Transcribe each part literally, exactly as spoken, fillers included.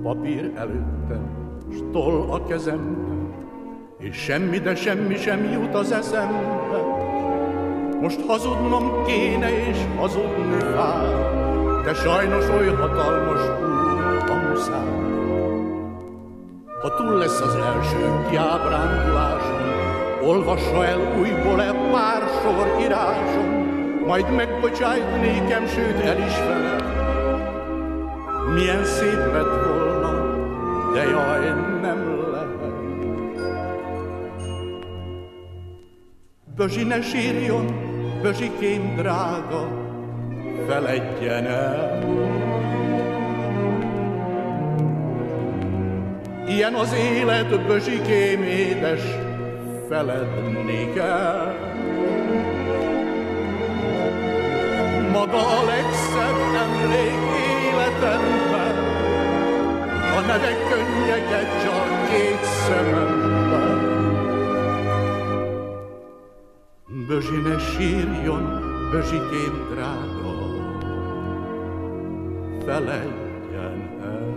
papír előttem, s toll a kezemben, és semmi, de semmi sem jut az eszembe. Most hazudnom kéne, és hazudni fáj, de sajnos oly hatalmas úr a muszáj. Ha túl lesz az első kiábrándulásom, olvassa el újból-e pár sor írásom, majd megbocsájt nékem, sőt el is veled. Milyen szép lett volna, de jaj, nem lehet. Bözsi, ne sírjon, Bözsikém drága, feledjen el. Ilyen az élet, Bözsikém édes, feledni kell. Maga a legszebb emlék életemben, a nevek könnyeket csak két szememben. Bözsi, ne sírjon, Bözsikém drága, feledjen el.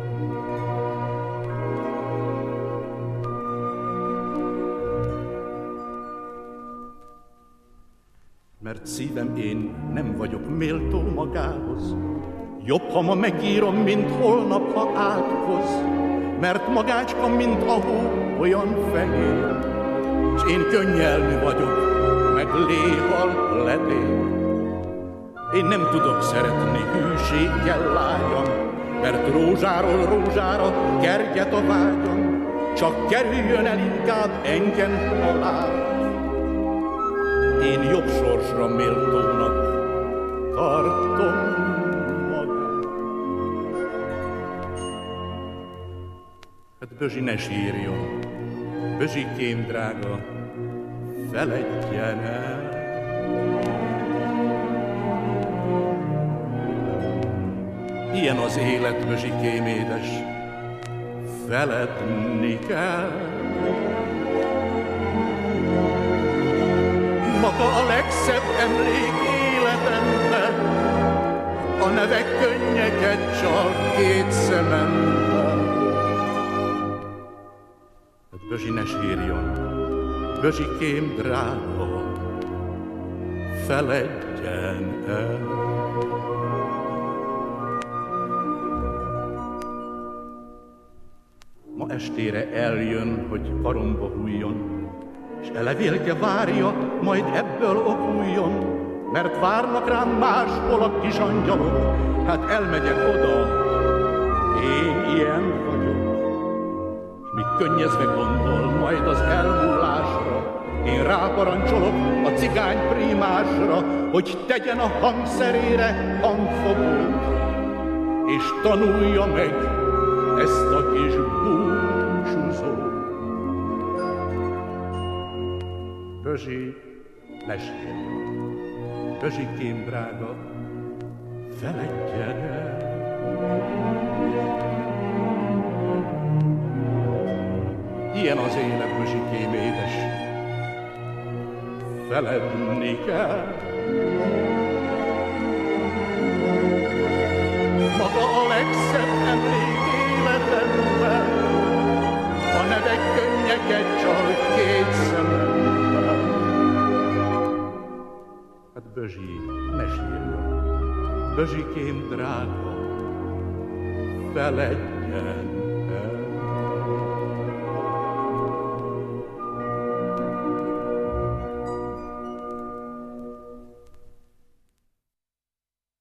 Mert szívem, én nem vagyok méltó magához, jobb, ha ma megírom, mint holnap, ha átkoz. Mert magácska, mint a hó, olyan fehér, s én könnyelmű vagyok, meg léhal ledél. Én nem tudok szeretni hűséggel lányom, mert rózsáról rózsára kerget a vágyam, csak kerüljön el inkább engem halál. Én jobb sorsra méltónak tartom magát. Hát Bözsi, ne sírjon, Bözsikém drága, feledjen el. Ilyen az élet, Bözsikém édes, feledni kell. Maga a legszebb emlék életemben, a nevek könnyeket csak két szememben. Hát Bözsi, ne sírjon, Bözsikém drága, feledjen el. Ma estére eljön, hogy karomba hújjon, és elevélke várja, majd ebből okuljon, mert várnak rám máshol a kis angyalok, hát elmegyek oda, én ilyen vagyok. És míg könnyezve gondol majd az elmúlásra, én ráparancsolok a cigány prímásra, hogy tegyen a hangszerére hangfogót, és tanulja meg ezt a kis búcsúzót. Bözsi, ne sírjon, Bözsikém drága, feledjen el. Ilyen az élet, Bözsikém édes, feledni kell. Maga a legszebb emlék életemben, a nevek könnyeket csak két szememben. Hát Bözsi, ne sírjon, Bözsikém drága, feledjen